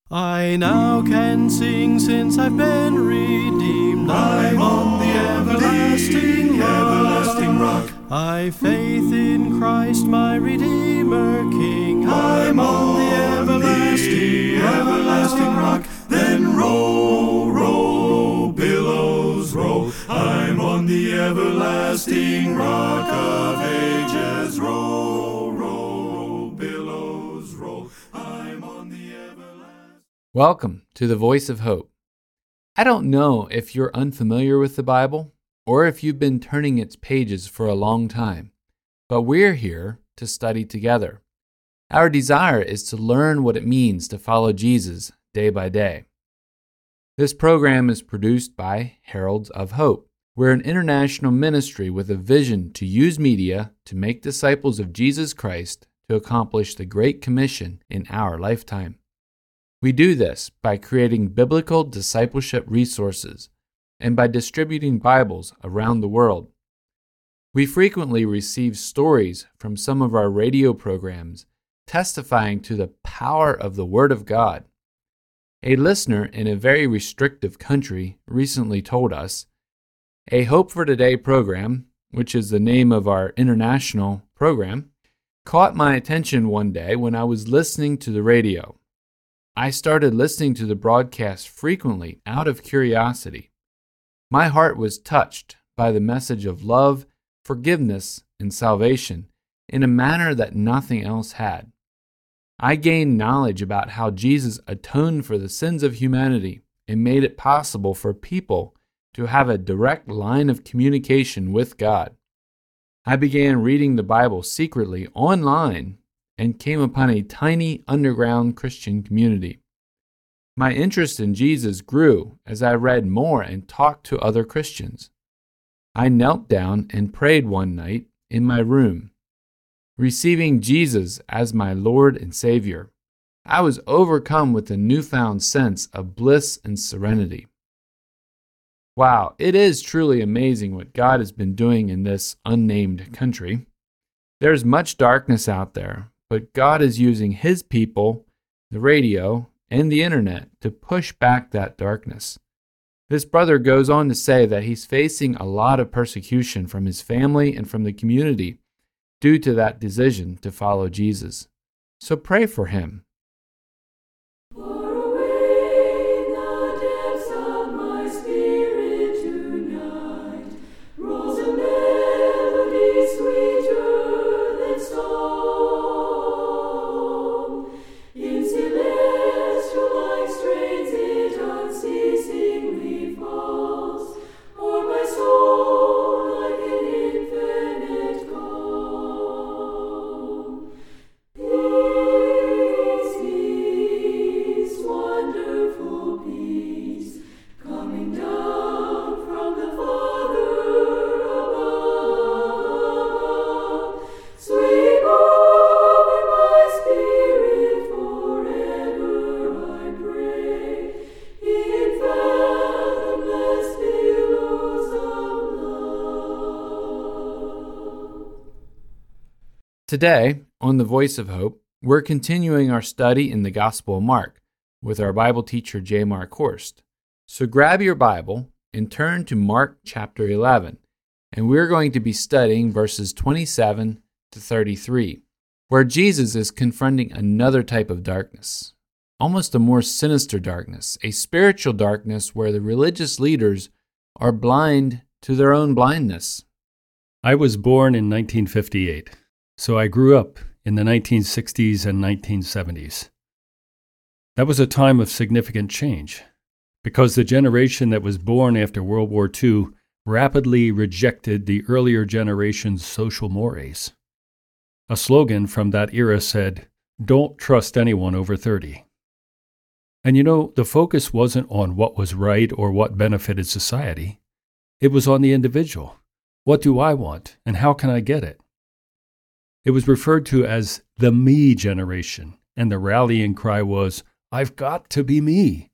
I now can sing since I've been redeemed. I'm on the everlasting rock. I've faith in Christ my Redeemer King. I'm on the everlasting rock. Then roll, roll, billows roll. I'm on the everlasting rock of ages. Roll, roll, billows roll. I'm on the everlasting. Welcome to the Voice of Hope. I don't know if you're unfamiliar with the Bible or if you've been turning its pages for a long time, but we're here to study together. Our desire is to learn what it means to follow Jesus day by day. This program is produced by Heralds of Hope. We're an international ministry with a vision to use media to make disciples of Jesus Christ to accomplish the Great Commission in our lifetime. We do this by creating biblical discipleship resources and by distributing Bibles around the world. We frequently receive stories from some of our radio programs testifying to the power of the Word of God. A listener in a very restrictive country recently told us, "A Hope for Today program, which is the name of our international program, caught my attention one day when I was listening to the radio. I started listening to the broadcast frequently out of curiosity. My heart was touched by the message of love, forgiveness, and salvation in a manner that nothing else had. I gained knowledge about how Jesus atoned for the sins of humanity and made it possible for people to have a direct line of communication with God. I began reading the Bible secretly online and came upon a tiny underground Christian community. My interest in Jesus grew as I read more and talked to other Christians. I knelt down and prayed one night in my room, receiving Jesus as my Lord and Savior. I was overcome with a newfound sense of bliss and serenity. Wow, it is truly amazing what God has been doing in this unnamed country. There's much darkness out there, but God is using His people, the radio, and the internet to push back that darkness. This brother goes on to say that he's facing a lot of persecution from his family and from the community due to that decision to follow Jesus. So pray for him. Today, on The Voice of Hope, we're continuing our study in the Gospel of Mark with our Bible teacher, J. Mark Horst. So grab your Bible and turn to Mark chapter 11, and we're going to be studying verses 27 to 33, where Jesus is confronting another type of darkness, almost a more sinister darkness, a spiritual darkness where the religious leaders are blind to their own blindness. I was born in 1958. So I grew up in the 1960s and 1970s. That was a time of significant change, because the generation that was born after World War II rapidly rejected the earlier generation's social mores. A slogan from that era said, "Don't trust anyone over 30." And the focus wasn't on what was right or what benefited society. It was on the individual. What do I want, and how can I get it? It was referred to as the me generation, and the rallying cry was, "I've got to be me."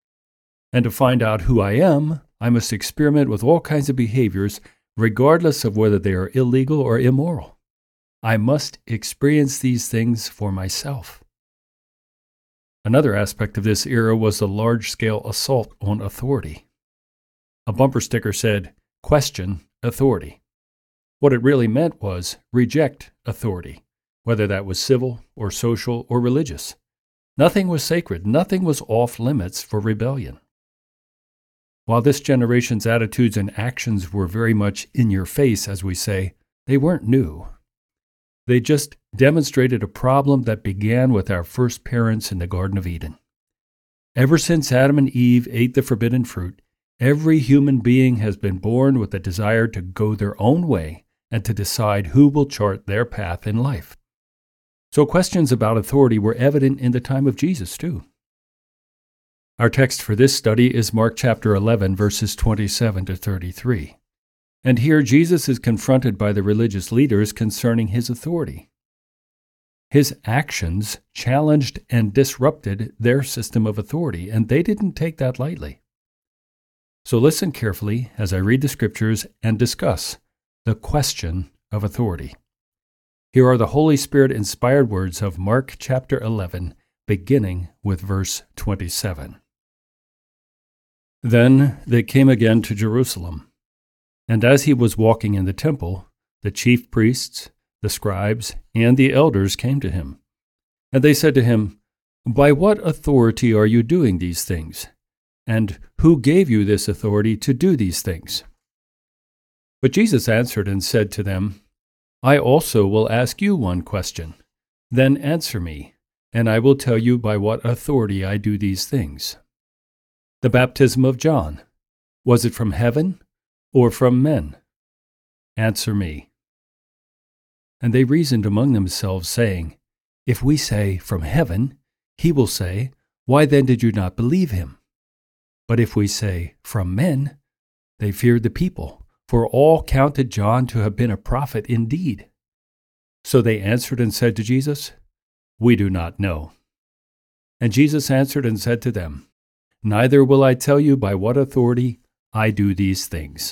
And to find out who I am, I must experiment with all kinds of behaviors, regardless of whether they are illegal or immoral. I must experience these things for myself. Another aspect of this era was the large-scale assault on authority. A bumper sticker said, "Question authority." What it really meant was reject authority, whether that was civil or social or religious. Nothing was sacred, nothing was off limits for rebellion. While this generation's attitudes and actions were very much in your face, as we say, they weren't new. They just demonstrated a problem that began with our first parents in the Garden of Eden. Ever since Adam and Eve ate the forbidden fruit, every human being has been born with a desire to go their own way and to decide who will chart their path in life. So questions about authority were evident in the time of Jesus, too. Our text for this study is Mark chapter 11, verses 27 to 33. And here Jesus is confronted by the religious leaders concerning his authority. His actions challenged and disrupted their system of authority, and they didn't take that lightly. So listen carefully as I read the scriptures and discuss the question of authority. Here are the Holy Spirit-inspired words of Mark chapter 11, beginning with verse 27. Then they came again to Jerusalem, and as he was walking in the temple, the chief priests, the scribes, and the elders came to him. And they said to him, "By what authority are you doing these things? And who gave you this authority to do these things?" But Jesus answered and said to them, "I also will ask you one question. Then answer me, and I will tell you by what authority I do these things. The baptism of John, was it from heaven or from men? Answer me." And they reasoned among themselves, saying, "If we say, from heaven, he will say, why then did you not believe him? But if we say, from men," they feared the people, for all counted John to have been a prophet indeed. So they answered and said to Jesus, "We do not know." And Jesus answered and said to them, "Neither will I tell you by what authority I do these things."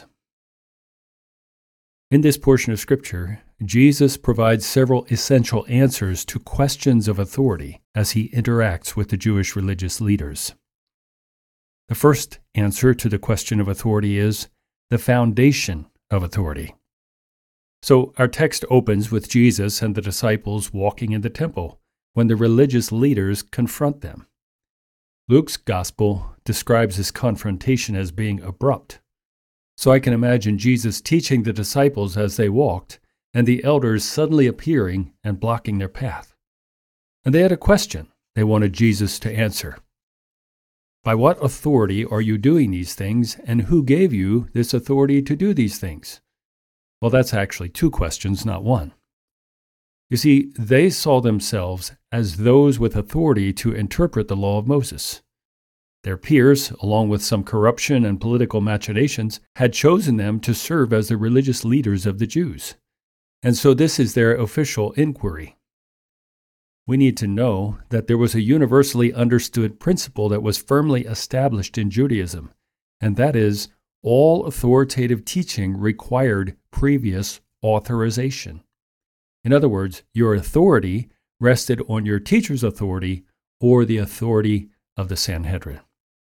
In this portion of Scripture, Jesus provides several essential answers to questions of authority as he interacts with the Jewish religious leaders. The first answer to the question of authority is the foundation of authority. So our text opens with Jesus and the disciples walking in the temple when the religious leaders confront them. Luke's gospel describes this confrontation as being abrupt. So I can imagine Jesus teaching the disciples as they walked, and the elders suddenly appearing and blocking their path. And they had a question they wanted Jesus to answer. By what authority are you doing these things, and who gave you this authority to do these things? Well, that's actually two questions, not one. You see, they saw themselves as those with authority to interpret the law of Moses. Their peers, along with some corruption and political machinations, had chosen them to serve as the religious leaders of the Jews. And so this is their official inquiry. We need to know that there was a universally understood principle that was firmly established in Judaism, and that is, all authoritative teaching required previous authorization. In other words, your authority rested on your teacher's authority or the authority of the Sanhedrin.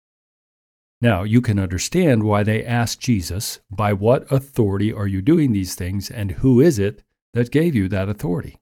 Now, you can understand why they asked Jesus, "By what authority are you doing these things, and who is it that gave you that authority?"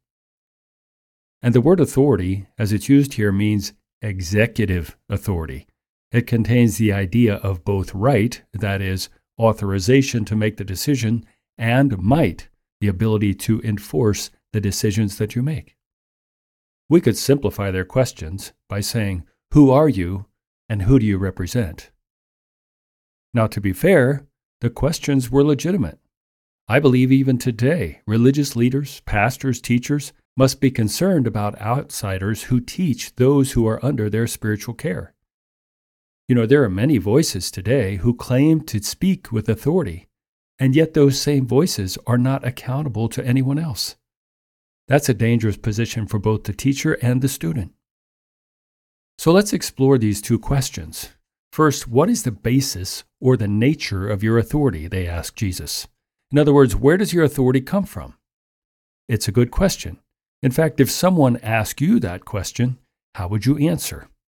And the word authority, as it's used here, means executive authority. It contains the idea of both right, that is, authorization to make the decision, and might, the ability to enforce the decisions that you make. We could simplify their questions by saying, "Who are you, and who do you represent?" Now, to be fair, the questions were legitimate. I believe even today, religious leaders, pastors, teachers must be concerned about outsiders who teach those who are under their spiritual care. You know, there are many voices today who claim to speak with authority, and yet those same voices are not accountable to anyone else. That's a dangerous position for both the teacher and the student. So let's explore these two questions. First, what is the basis or the nature of your authority? They ask Jesus. In other words, where does your authority come from? It's a good question. In fact, if someone asked you that question, how would you answer?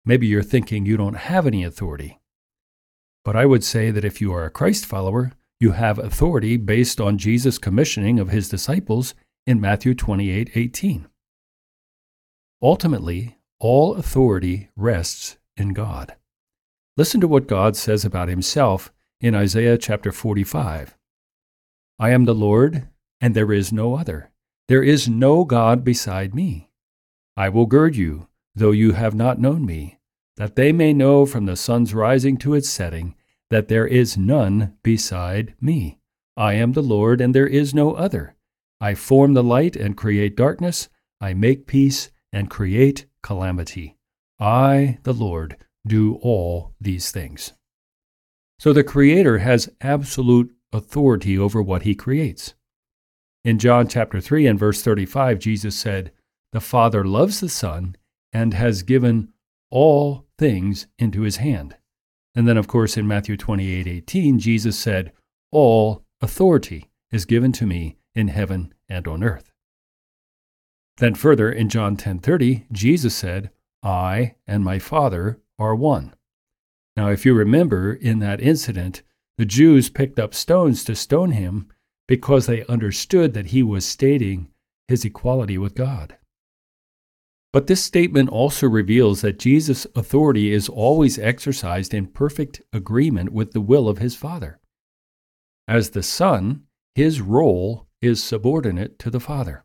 maybe you're thinking you don't have any authority. But I would say that if you are a Christ follower, you have authority based on Jesus' commissioning of his disciples in Matthew 28:18. Ultimately, all authority rests in God. Listen to what God says about himself in Isaiah chapter 45. I am the Lord, and there is no other. There is no God beside me. I will gird you, though you have not known me, that they may know from the sun's rising to its setting that there is none beside me. I am the Lord, and there is no other. I form the light and create darkness. I make peace and create calamity. I, the Lord, do all these things. So the Creator has absolute authority over what he creates. In John chapter 3 and verse 35, Jesus said, the Father loves the Son and has given all things into his hand. And then, of course, in Matthew 28:18, Jesus said, all authority is given to me in heaven and on earth. Then further, in John 10:30, Jesus said, I and my Father are one. Now, if you remember, in that incident, the Jews picked up stones to stone him because they understood that he was stating his equality with God. But this statement also reveals that Jesus' authority is always exercised in perfect agreement with the will of his Father. As the Son, his role is subordinate to the Father.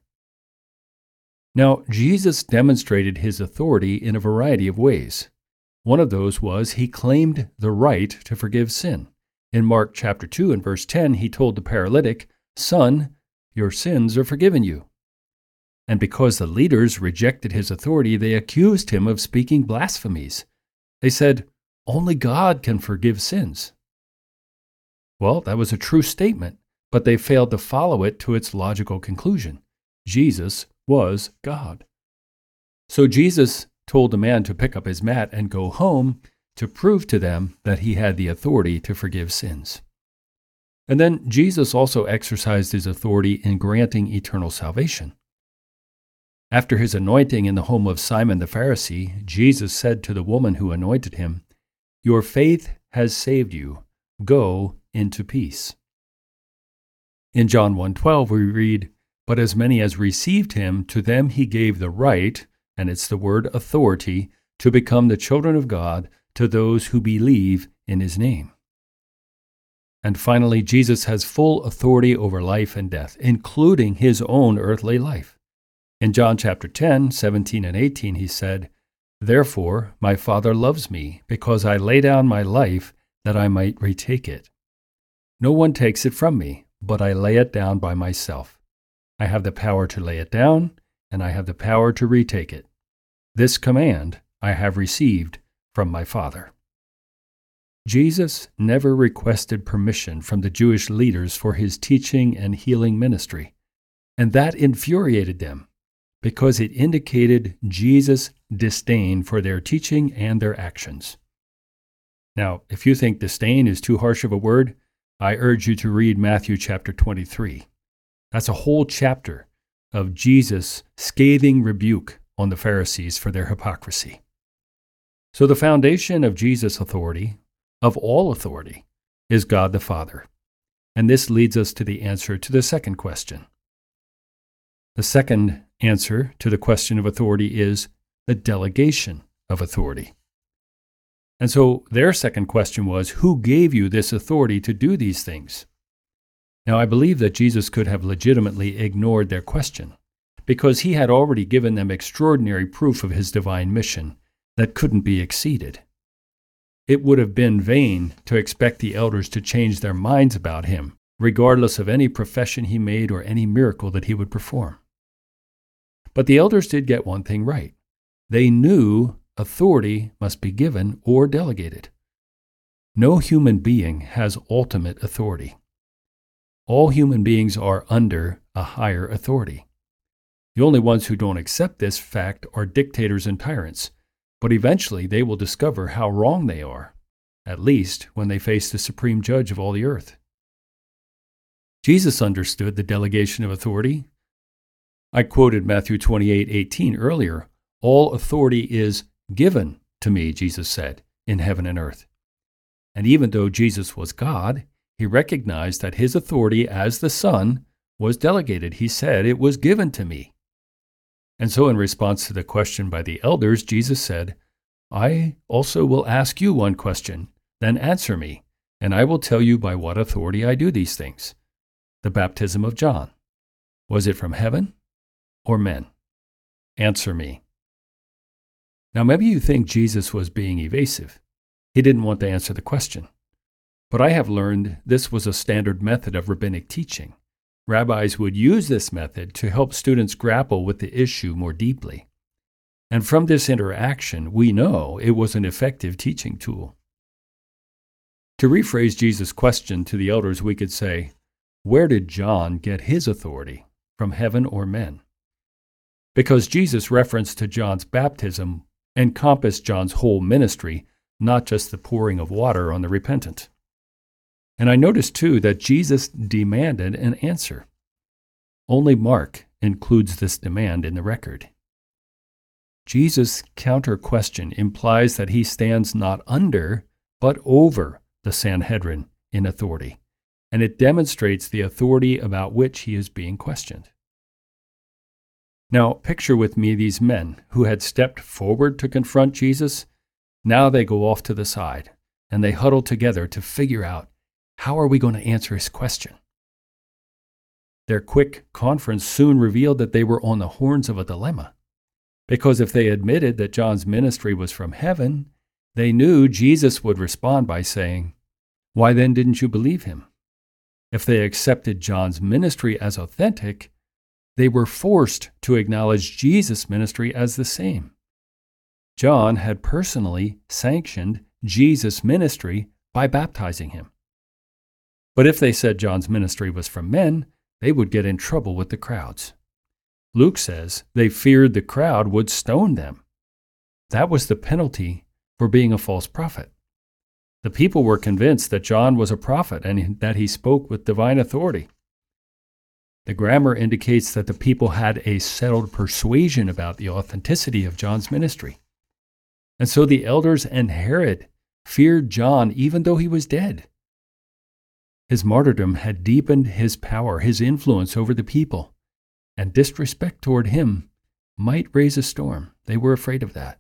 Now, Jesus demonstrated his authority in a variety of ways. One of those was he claimed the right to forgive sin. In Mark chapter 2 and verse 10, he told the paralytic, Son, your sins are forgiven you. And because the leaders rejected his authority, they accused him of speaking blasphemies. They said, only God can forgive sins. Well, that was a true statement, but they failed to follow it to its logical conclusion. Jesus was God. So Jesus told the man to pick up his mat and go home to prove to them that he had the authority to forgive sins. And then Jesus also exercised his authority in granting eternal salvation. After his anointing in the home of Simon the Pharisee, Jesus said to the woman who anointed him, your faith has saved you. Go into peace. In John 1:12 we read, but as many as received him, to them he gave the right, and it's the word authority, to become the children of God, to those who believe in his name. And finally, Jesus has full authority over life and death, including his own earthly life. In John chapter 10, 17 and 18, he said, therefore my Father loves me, because I lay down my life that I might retake it. No one takes it from me, but I lay it down by myself. I have the power to lay it down, and I have the power to retake it. This command I have received from my Father. Jesus never requested permission from the Jewish leaders for his teaching and healing ministry, and that infuriated them because it indicated Jesus' disdain for their teaching and their actions. Now, if you think disdain is too harsh of a word, I urge you to read Matthew chapter 23. That's a whole chapter of Jesus' scathing rebuke on the Pharisees for their hypocrisy. So the foundation of Jesus' authority, of all authority, is God the Father. And this leads us to the answer to the second question. The second answer to the question of authority is the delegation of authority. And so their second question was, who gave you this authority to do these things? Now, I believe that Jesus could have legitimately ignored their question, because he had already given them extraordinary proof of his divine mission that couldn't be exceeded. It would have been vain to expect the elders to change their minds about him, regardless of any profession he made or any miracle that he would perform. But the elders did get one thing right. They knew authority must be given or delegated. No human being has ultimate authority. All human beings are under a higher authority. The only ones who don't accept this fact are dictators and tyrants, but eventually they will discover how wrong they are, at least when they face the supreme judge of all the earth. Jesus understood the delegation of authority. I quoted Matthew 28:18 earlier. All authority is given to me, Jesus said, in heaven and earth. And even though Jesus was God, he recognized that his authority as the Son was delegated. He said, "It was given to me." And so in response to the question by the elders, Jesus said, "I also will ask you one question, then answer me, and I will tell you by what authority I do these things. The baptism of John, was it from heaven or men? Answer me." Now maybe you think Jesus was being evasive. He didn't want to answer the question. But I have learned this was a standard method of rabbinic teaching. Rabbis would use this method to help students grapple with the issue more deeply. And from this interaction, we know it was an effective teaching tool. To rephrase Jesus' question to the elders, we could say, where did John get his authority, from heaven or men? Because Jesus' reference to John's baptism encompassed John's whole ministry, not just the pouring of water on the repentant. And I noticed too that Jesus demanded an answer. Only Mark includes this demand in the record. Jesus' counter question implies that he stands not under, but over the Sanhedrin in authority, and it demonstrates the authority about which he is being questioned. Now, picture with me these men who had stepped forward to confront Jesus. Now they go off to the side, and they huddle together to figure out, how are we going to answer his question? Their quick conference soon revealed that they were on the horns of a dilemma, because if they admitted that John's ministry was from heaven, they knew Jesus would respond by saying, "Why then didn't you believe him?" If they accepted John's ministry as authentic, they were forced to acknowledge Jesus' ministry as the same. John had personally sanctioned Jesus' ministry by baptizing him. But if they said John's ministry was from men, they would get in trouble with the crowds. Luke says they feared the crowd would stone them. That was the penalty for being a false prophet. The people were convinced that John was a prophet and that he spoke with divine authority. The grammar indicates that the people had a settled persuasion about the authenticity of John's ministry. And so the elders and Herod feared John even though he was dead. His martyrdom had deepened his power, his influence over the people, and disrespect toward him might raise a storm. They were afraid of that.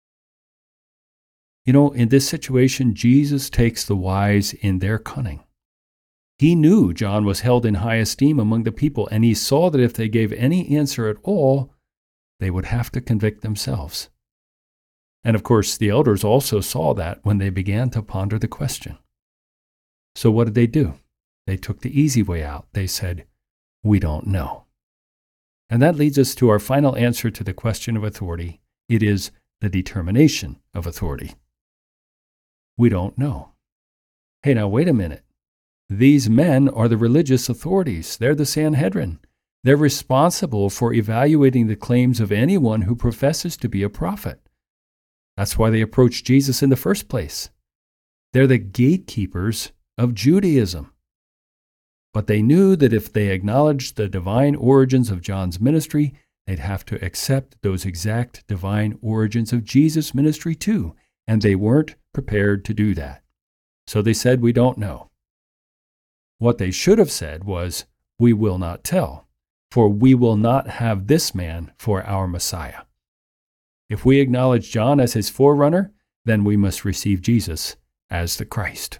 In this situation, Jesus takes the wise in their cunning. He knew John was held in high esteem among the people, and he saw that if they gave any answer at all, they would have to convict themselves. And of course, the elders also saw that when they began to ponder the question. So what did they do? They took the easy way out. They said, "We don't know." And that leads us to our final answer to the question of authority. It is the determination of authority. We don't know. Hey, now wait a minute. These men are the religious authorities. They're the Sanhedrin. They're responsible for evaluating the claims of anyone who professes to be a prophet. That's why they approached Jesus in the first place. They're the gatekeepers of Judaism. But they knew that if they acknowledged the divine origins of John's ministry, they'd have to accept those exact divine origins of Jesus' ministry too, and they weren't prepared to do that. So they said, "We don't know." What they should have said was, "We will not tell, for we will not have this man for our Messiah." If we acknowledge John as his forerunner, then we must receive Jesus as the Christ.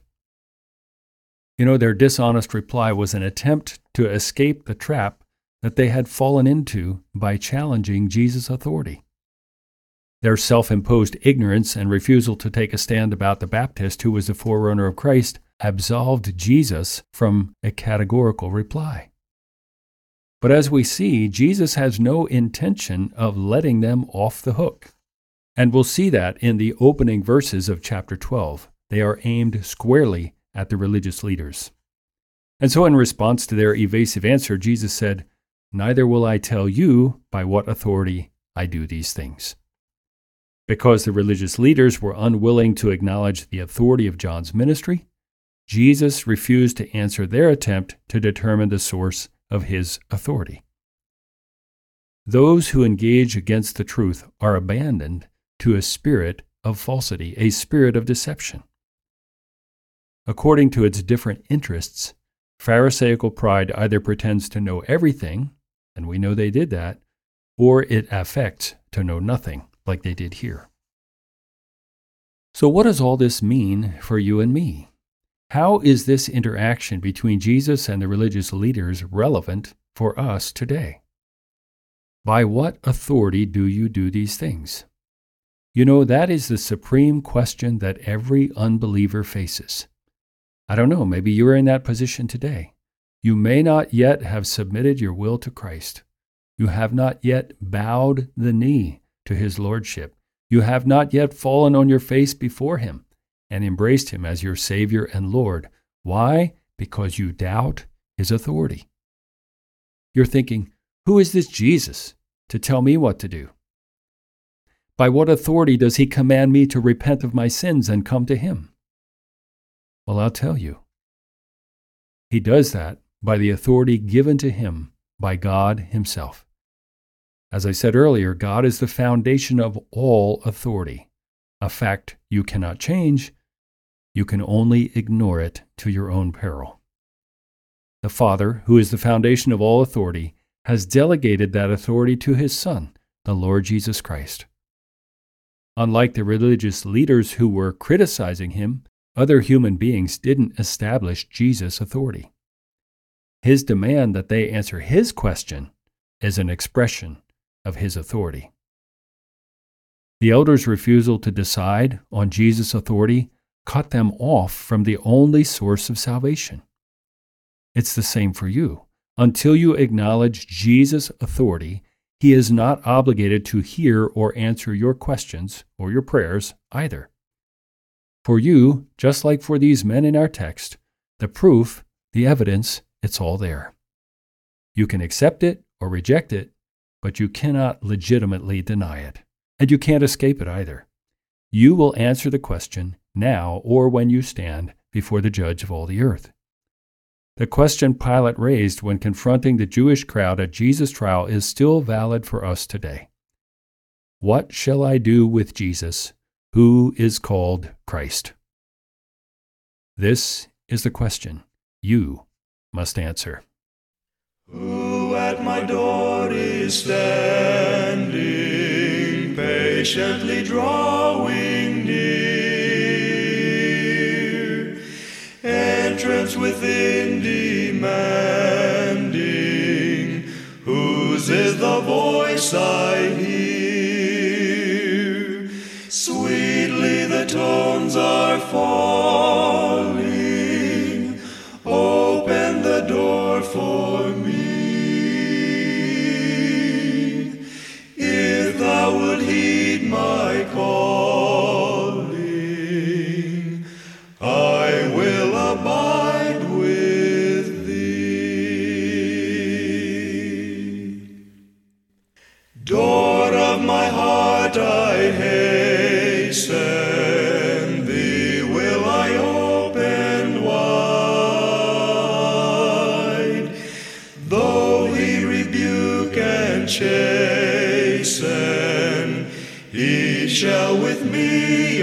Their dishonest reply was an attempt to escape the trap that they had fallen into by challenging Jesus' authority. Their self-imposed ignorance and refusal to take a stand about the Baptist, who was the forerunner of Christ, absolved Jesus from a categorical reply. But as we see, Jesus has no intention of letting them off the hook. And we'll see that in the opening verses of chapter 12. They are aimed squarely at the religious leaders. And so in response to their evasive answer, Jesus said, "Neither will I tell you by what authority I do these things." Because the religious leaders were unwilling to acknowledge the authority of John's ministry, Jesus refused to answer their attempt to determine the source of his authority. Those who engage against the truth are abandoned to a spirit of falsity, a spirit of deception. According to its different interests, Pharisaical pride either pretends to know everything, and we know they did that, or it affects to know nothing, like they did here. So what does all this mean for you and me? How is this interaction between Jesus and the religious leaders relevant for us today? By what authority do you do these things? You know, that is the supreme question that every unbeliever faces. I don't know, maybe you're in that position today. You may not yet have submitted your will to Christ. You have not yet bowed the knee to his lordship. You have not yet fallen on your face before him and embraced him as your Savior and Lord. Why? Because you doubt his authority. You're thinking, who is this Jesus to tell me what to do? By what authority does he command me to repent of my sins and come to him? Well, I'll tell you. He does that by the authority given to him by God himself. As I said earlier, God is the foundation of all authority, a fact you cannot change. You can only ignore it to your own peril. The Father, who is the foundation of all authority, has delegated that authority to his Son, the Lord Jesus Christ. Unlike the religious leaders who were criticizing him, other human beings didn't establish Jesus' authority. His demand that they answer his question is an expression of his authority. The elders' refusal to decide on Jesus' authority cut them off from the only source of salvation. It's the same for you. Until you acknowledge Jesus' authority, he is not obligated to hear or answer your questions or your prayers either. For you, just like for these men in our text, the proof, the evidence, it's all there. You can accept it or reject it, but you cannot legitimately deny it. And you can't escape it either. You will answer the question now or when you stand before the judge of all the earth. The question Pilate raised when confronting the Jewish crowd at Jesus' trial is still valid for us today. What shall I do with Jesus, who is called Christ? This is the question you must answer. Who at my door is standing, patiently drawing near, entrance within demanding, whose is the voice I hear? Sweetly the tones are falling, open the door for me. If thou would heed my calling, I will abide with thee. Door of my heart, I hasten, thee will I open wide. Though he rebuke and chasten, he shall with me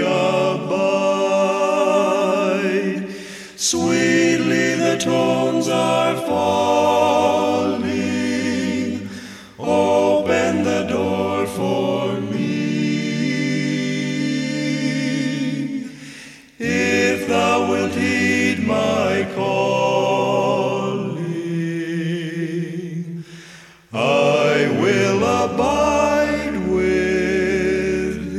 abide. Sweetly the tones are falling, open the door for me. If thou wilt heed my calling, I will abide with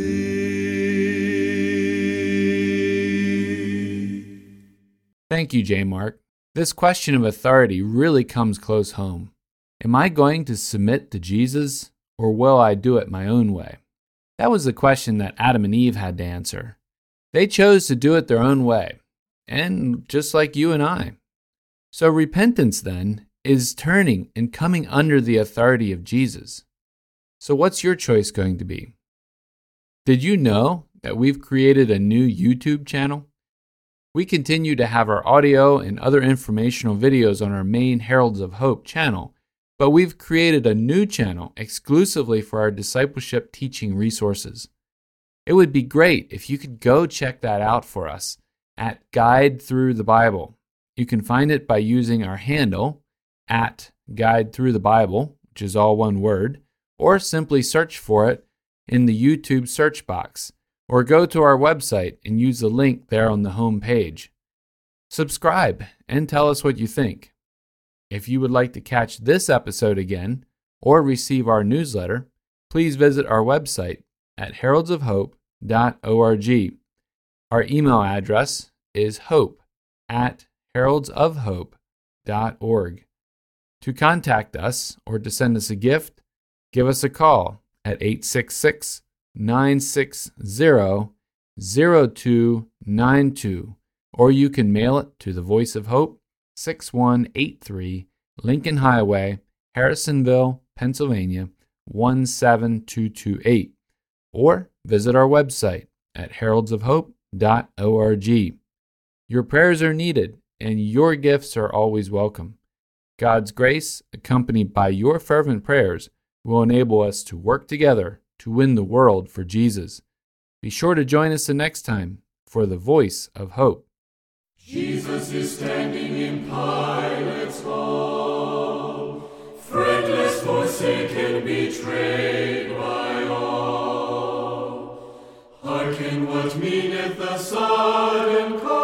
thee. Thank you, J. Mark. This question of authority really comes close home. Am I going to submit to Jesus, or will I do it my own way? That was the question that Adam and Eve had to answer. They chose to do it their own way, and just like you and I. So repentance, then, is turning and coming under the authority of Jesus. So what's your choice going to be? Did you know that we've created a new YouTube channel? We continue to have our audio and other informational videos on our main Heralds of Hope channel, but we've created a new channel exclusively for our discipleship teaching resources. It would be great if you could go check that out for us at Guide Through the Bible. You can find it by using our handle at Guide Through the Bible, which is all one word, or simply search for it in the YouTube search box, or go to our website and use the link there on the home page. Subscribe and tell us what you think. If you would like to catch this episode again or receive our newsletter, please visit our website at heraldsofhope.org. Our email address is hope@heraldsofhope.org. To contact us or to send us a gift, give us a call at 866-960-0292, or you can mail it to The Voice of Hope, 6183 Lincoln Highway, Harrisonville, Pennsylvania, 17228, or visit our website at heraldsofhope.org. Your prayers are needed, and your gifts are always welcome. God's grace, accompanied by your fervent prayers, will enable us to work together to win the world for Jesus. Be sure to join us the next time for The Voice of Hope. Jesus is standing in Pilate's hall, friendless, forsaken, betrayed by all. Hearken what meaneth the sudden call.